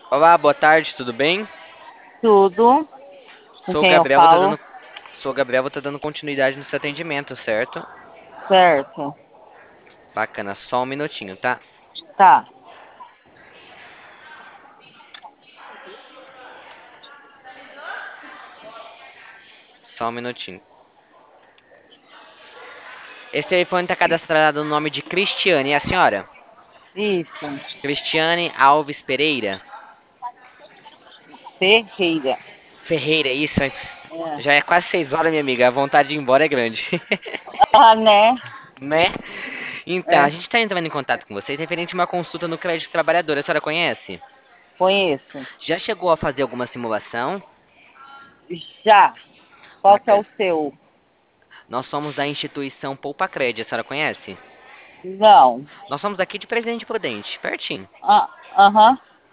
Olá, boa tarde, tudo bem? Tudo com Sou o quem eu Gabriel, falo, vou estar dando continuidade no seu atendimento, certo? certo? Bacana, só um minutinho, tá? Tá. Só um minutinho. Esse telefone está cadastrado no nome de Cristiane, e a senhora? Isso. Cristiane Alves Pereira? Ferreira. Ferreira, isso. É. Já é quase 6 horas, minha amiga. A vontade de ir embora é grande. Ah, né? Né? Então, a É, gente está entrando em contato com vocês referente a uma consulta no crédito trabalhador. A senhora conhece? conheço. Já chegou a fazer alguma simulação? Já. Qual que é Bacana. o seu? Nós somos da instituição Poupa Crédito, a senhora conhece? Não. Nós somos daqui de Presidente Prudente, pertinho. Ah, aham.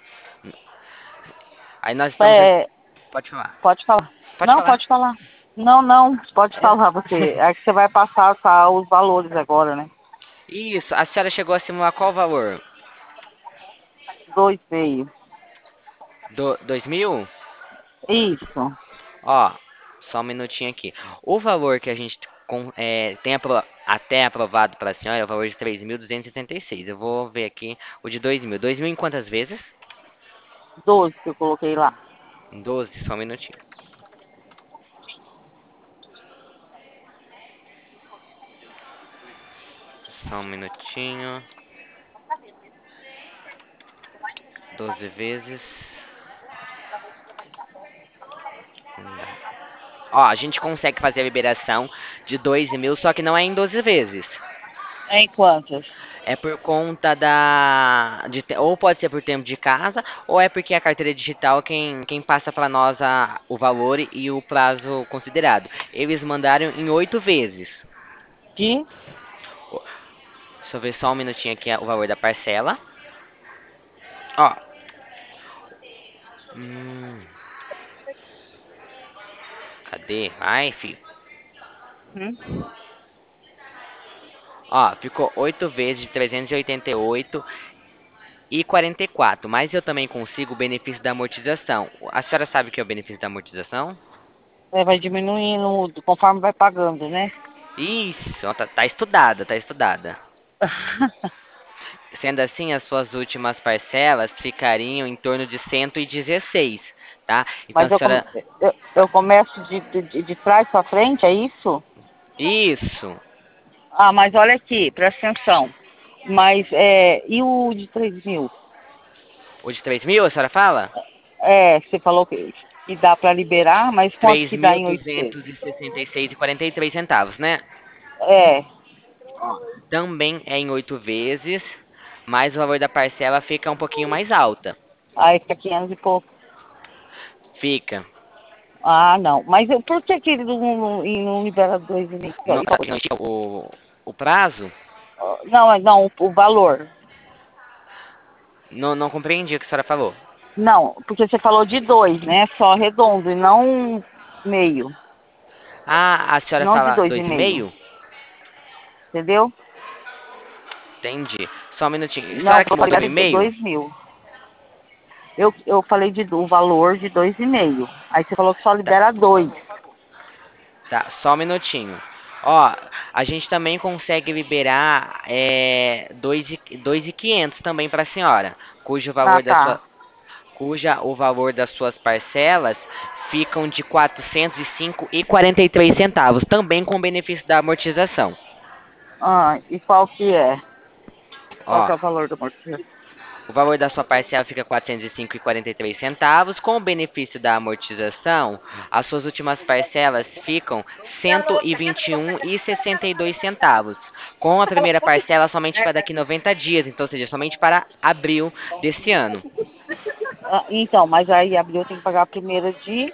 Aí nós estamos. É, Pode falar. pode falar. Pode Não, falar. pode falar. Não, não, pode falar você. É que você vai passar tá, os valores agora, né? Isso, a senhora chegou a simular qual valor? Dois veio. 2.000? Isso. Ó, só um minutinho aqui. O valor que a gente tem até aprovado para a senhora é o valor de 3.276. Eu vou ver aqui o de 2.000. 2.000 em quantas vezes? 12 que eu coloquei lá. Em 12, só um minutinho. Só um minutinho. 12 vezes. Ó, a gente consegue fazer a liberação de 2.000, só que não é em 12 vezes. É em quantas? É por conta ou pode ser por tempo de casa, ou é porque a carteira digital quem passa para nós o valor e o prazo considerado. Eles mandaram em 8 vezes. De? Deixa eu ver só um minutinho aqui o valor da parcela. Ó. Hum, cadê? Ai, filho. Hum? Ó, ficou 8 vezes de 388,44. Mas eu também consigo o benefício da amortização. A senhora sabe o que é o benefício da amortização? É, vai diminuindo conforme vai pagando, né? Isso, ó, tá estudada, tá estudada. Sendo assim, as suas últimas parcelas ficariam em torno de 116, tá? Então a Mas senhora. eu começo de trás para frente, é isso? Isso! Ah, mas olha aqui, presta atenção. E o de 3.000? O de 3.000, a senhora fala? É, você falou que dá para liberar, mas quanto Três que dá mil em 8 vezes? duzentos e sessenta e seis e quarenta e três centavos, né? É, Também é em 8 vezes, mas o valor da parcela fica um pouquinho mais alta. aí fica 500 e pouco. Fica. Ah, não. Por que que ele não libera 2,5? Não, E só coisa? não estica o prazo? Não, não, o valor. Não, não compreendi o que a senhora falou. Não, porque você falou de dois, né? Só redondo e não meio. Ah, a senhora Não de fala dois e dois e meio. meio? Entendeu? Entendi. Só um minutinho. A Não, senhora porque quer eu falei dois e de meio? 2.000. Eu falei o valor de 2,5. Aí você falou que só Tá. libera dois. Tá, só um minutinho. Ó, a gente também consegue liberar 2.500 também para a senhora, cujo Ah, valor da tá. sua, cuja o valor das suas parcelas ficam de 405,43 centavos, também com benefício da amortização. Ah, e qual que é? Qual Ó, que é o valor do amortecedor? o valor da sua parcela fica 405,43 centavos. Com o benefício da amortização, as suas últimas parcelas ficam 121,62 centavos. Com a primeira parcela somente para daqui 90 dias, então, ou seja, somente para abril desse ano. Ah, então, mas aí abril tem que pagar a primeira de.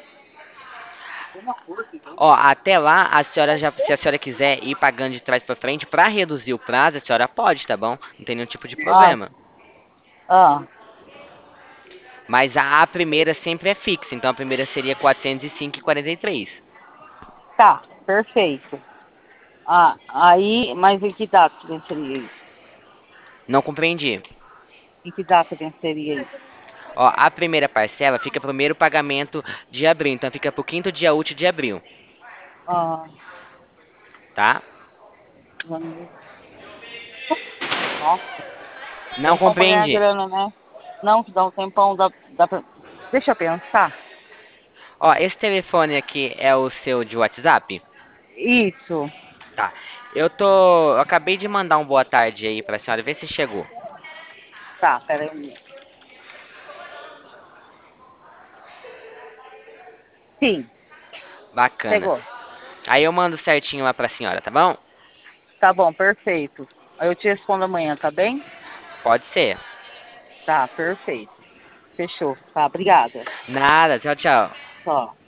Ó, até lá, se a senhora quiser ir pagando de trás para frente para reduzir o prazo, a senhora pode, tá bom? Não tem nenhum tipo de Ah, problema. ah, Mas a primeira sempre é fixa, então a primeira seria 405,43. tá, perfeito. Ah, aí, mas em que data venceria isso? Não compreendi. Em que data venceria isso? Ó, a primeira parcela fica pro primeiro pagamento de abril, então fica pro quinto dia útil de abril, Ah, tá? janeiro. Nossa, Não tempão pra ganhar compreendi. grana, né? Não, que dá um tempão, dá pra... Deixa eu pensar. Ó, esse telefone aqui é o seu de WhatsApp? Isso. Tá. Eu acabei de mandar um boa tarde aí pra senhora, ver se chegou. Tá, peraí. Sim, Bacana. chegou. Aí eu mando certinho lá pra senhora, tá bom? Tá bom, perfeito. Aí eu te respondo amanhã, tá bem? Pode ser. Tá, perfeito. Fechou. Tá, obrigada. Nada, tchau, tchau. Só.